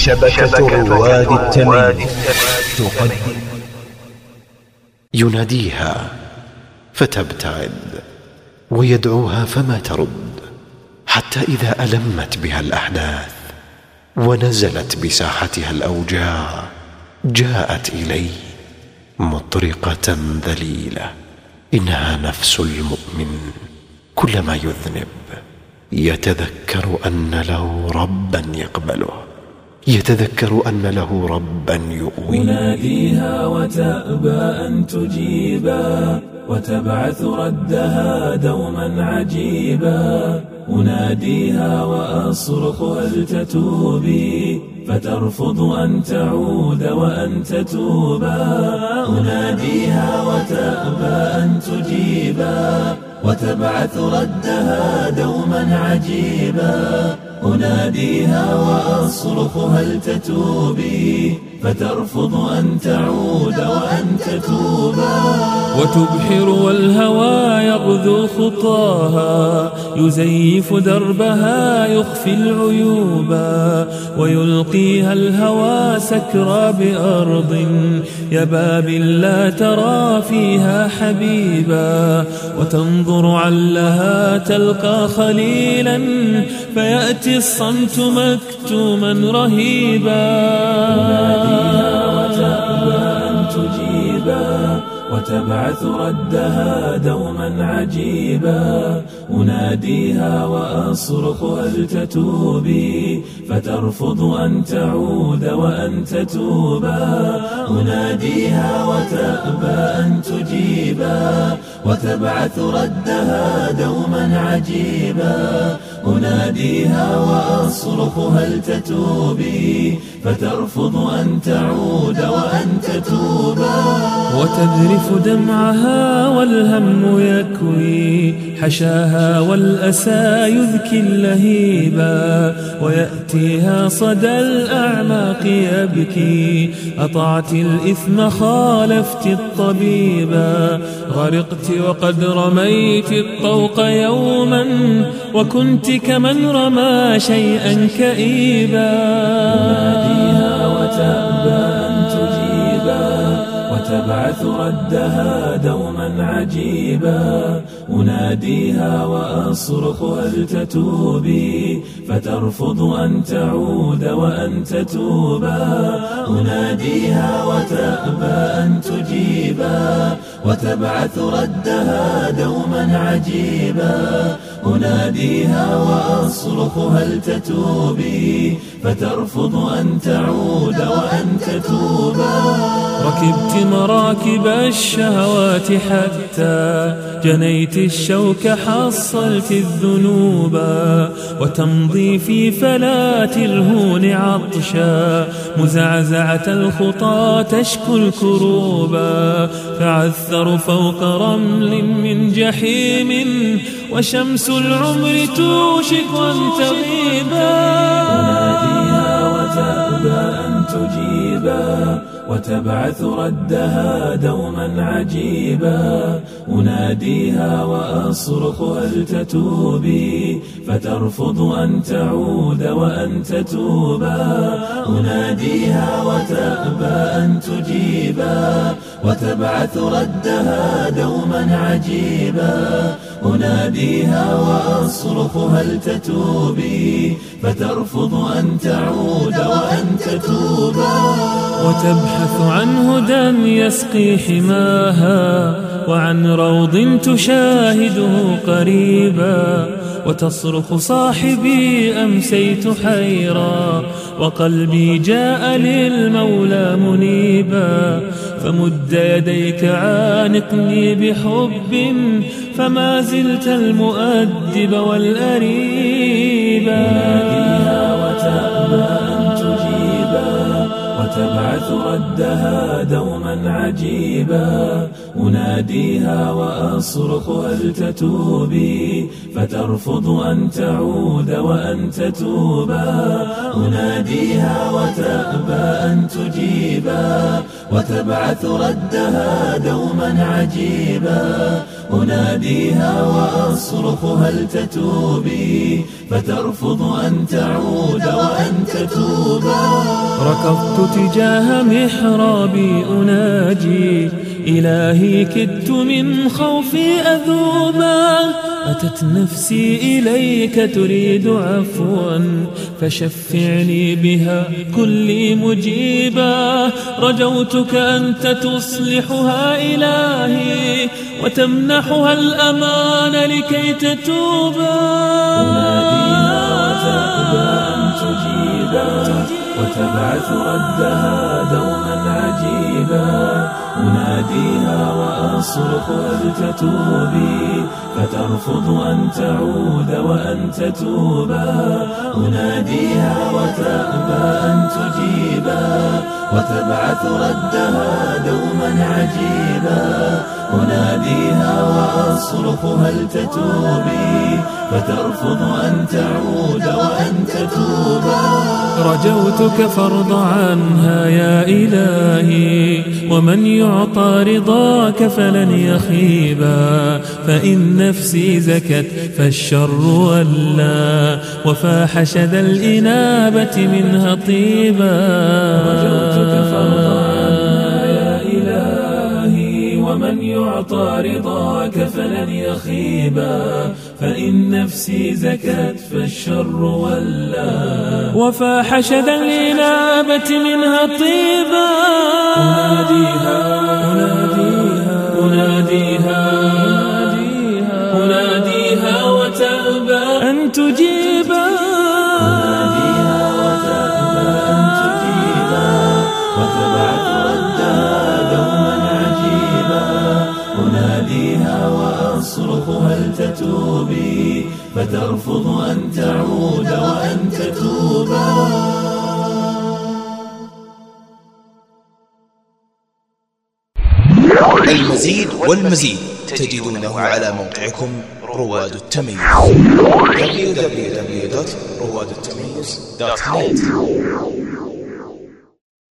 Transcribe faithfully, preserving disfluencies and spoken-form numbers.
شبكة رواد التميم تقدم. يناديها فتبتعد ويدعوها فما ترد، حتى إذا ألمت بها الأحداث ونزلت بساحتها الأوجاع جاءت إليه مطرقة ذليلة. إنها نفس المؤمن كلما يذنب يتذكر أن له ربا يقبله، يتذكر أن له ربا يؤويه. أناديها وتأبى أن تجيبا وتبعث ردها دوما عجيبا. أناديها وأصرخ هل تتوبي فترفض أن تعود وأن تتوبا. أناديها وتأبى أن تجيبا وتبعث ردها دوما عجيبا. أناديها وأصرخ هل تتوبي فترفض أن تعود وأن تتوبا. وتبحر والهوى يغذو خطاها يزيف دربها يخفي العيوبا. ويلقيها الهوى سكرى بأرض يبابل لا ترى فيها حبيبا. وتنظر علها تلقى خليلا فيأتي الصمت مكتوما رهيبا. أناديها وتأبى أن تجيبا وتبعث ردها دوما عجيبا. أناديها وأصرخ هل تتوبي فترفض أن تعود وأن تتوبا. أناديها وتأبى أن تجيبا وتبعث ردها دوما عجيبا. أناديها وأصرخ هل تتوبي فترفض أن تعود وأن تتوبا. وتذرف دمعها والهم يكوي حشاها والأسى يذكي اللهيبا. ويأتيها صدى الأعماق يبكي أطعت الإثم خالفت الطبيبا. غرقت وقد رميت الطوق يوما وكنت كمن رمى شيئا كئيبا. أناديها وتأبى أن تجيبا وتبعث ردها دوما عجيبا. أناديها وأصرخ هل تتوبي فترفض أن تعود وأن تتوبا. أناديها وتأبى أن تجيبا وتبعث ردها دوما عجيبا. أناديها وأصرخ هل تتوبي فترفض أن تعود وأن تتوبا. ركبت مراكب الشهوات حتى جنيت الشوك حصلت الذنوبا. وتمضي في فلات الهون عطشا مزعزعة الخطى تشكو الكروبا. فعثر فوق رمل من جحيم وشمس العمر توشك أن تغيبا. أناديها وتأبى أن تجيبا وتبعث ردها دوما عجيبا. أناديها وأصرخ هل تتوبي فترفض أن تعود وأن تتوبا. أناديها وتأبى أن تجيبا وتبعث ردها دوما عجيبا. أناديها وأصرخ هل تتوبي فترفض أن تعود وأن تتوبا. وتبحث عن هدى يسقي حماها وعن روض تشاهده قريبا. وتصرخ صاحبي أمسيت حيرا وقلبي جاء للمولى منيبا. فمد يديك عانقني بحب فما زلت المؤدب والأريبا. أناديها وتأبى أن تجيبا وتبعث ردها دوما عجيبا أناديها وأصرخ هل تتوبي فترفض أن تعود وأن تتوبا أناديها وتأبى أن تجيبا وتبعث ردها دوما عجيبا أناديها وأصرخ هل تتوبي فترفض أن تعود وأن تتوبا ركضت تجاه محرابي أناجي إلهي كدت من خوفي أذوبا أتت نفسي إليك تريد عفوا فشفعني بها كلي مجيبا رجوتك أنت تصلحها إلهي وتمنحها الأمان لكي تتوبا أناديها وتأبى أن تجيبا وتبعث ردها دوما عجيبا أناديها وأصرخ هل تتوبي فترفض أن تعود وأن تتوبا أناديها وتأبى أن تجيبا وتبعث ردها دوما عجيبا أناديها وأصرخ هل تتوبي فترفض أن تعود وأن تتوبا رجوتك فارض عنها يا إلهي ومن يعطى رضاك فلن يخيبا فإن نفسي زكت فالشر ولى وفاح شذا الإنابة منها طيبا رجوتك فارض عنها يا إلهي ومن يعطى رضاك فلن يخيبا فإن نفسي زكت فالشر ولى وفاح شذا الإنابة منها طيبا أناديها أناديها أناديها أناديها وتأبى أن تجيبا أناديها وتأبى أن تجيبا وتبعث ردها دوما عجيبا أناديها وأصرخ هل تتوبي فترفض أن تعود وأن تتوبا المزيد والمزيد تجدونه على موقعكم رواد التميز دبليو دبليو دبليو دوت رواد التميز دوت نت.